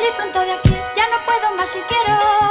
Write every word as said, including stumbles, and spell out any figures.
ir pronto de aquí, ya no puedo más si quiero.